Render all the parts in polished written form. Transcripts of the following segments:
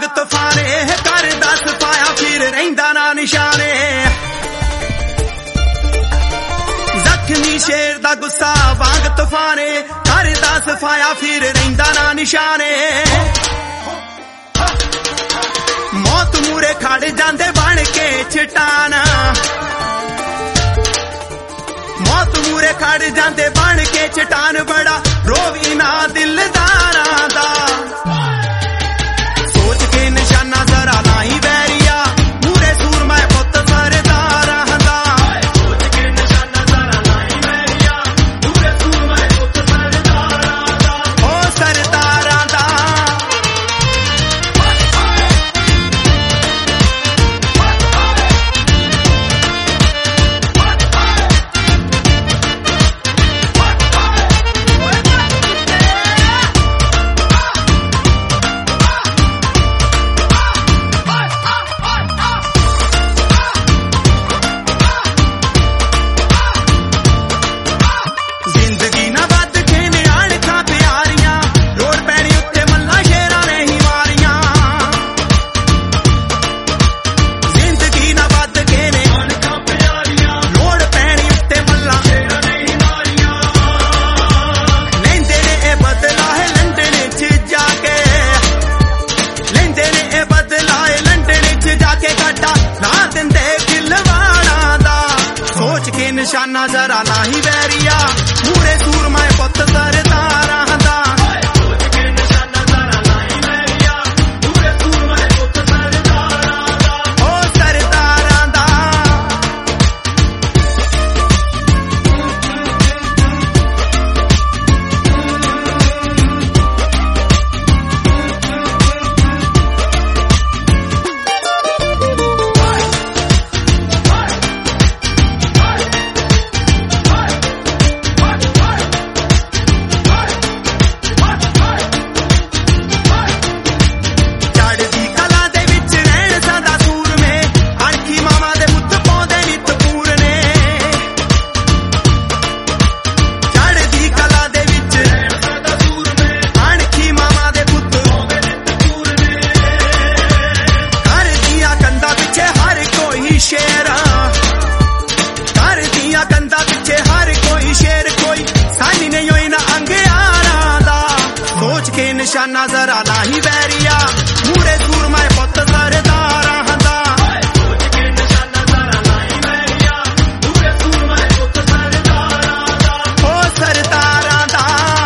तूफाने कर दस पाया फिर रहिंदा ना निशाने जख्मी शेर दा गुस्सा वांग तूफाने कर दस पाया फिर रहिंदा ना निशाने मौत मूरे खड़ जांदे बन के चट्टान मौत मूरे खड़ जांदे बन के चट्टान बड़ा रोवी ना दिलदारां दा सोच के निशाना जरा लाई बैरिया मूरे सूरमा पुत सरदारां दा सोच के निशाना जरा लाई बैरिया मूरे सूरमा पुत सरदारां दा ओ सरदारां दा निशाना जरा नाही बैरिया मूरे सूरमा पुत सरदारां दा सोच के निशाना जरा नाही बैरिया मूरे सूरमा पुत सरदारां दा ओ सरदारां दा निशाना जरा नाही बैरिया मूरे सूरमा पुत सरदारां दा सोच के निशाना जरा नाही बैरिया मूरे सूरमा पुत सरदारां दा ओ सरदारां दा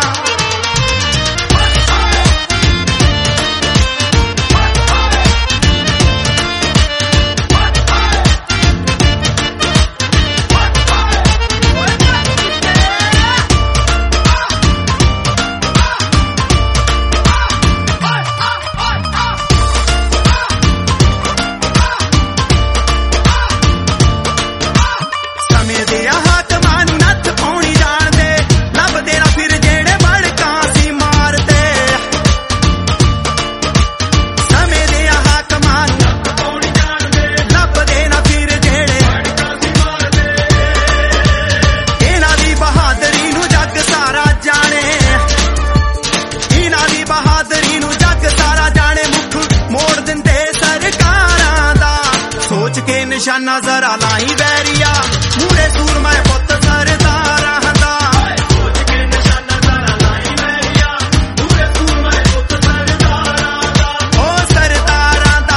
निशाना जरा लाई बैरिया मूरे सूरमा पुत सरदारां दा सोच के निशाना जरा लाई बैरिया मूरे सूरमा पुत सरदारां दा ओ सरदारां दा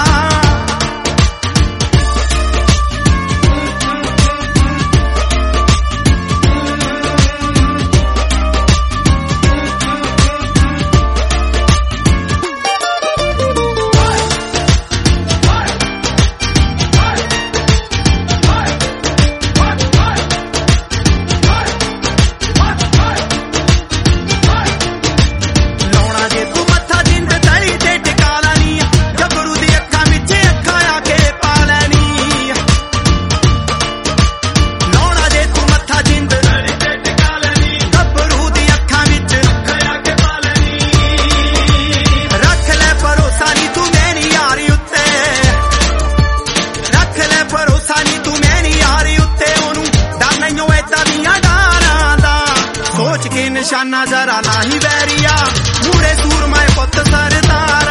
निशाना जरा नाही बैरिया मूरे सूरमा पुत सरदार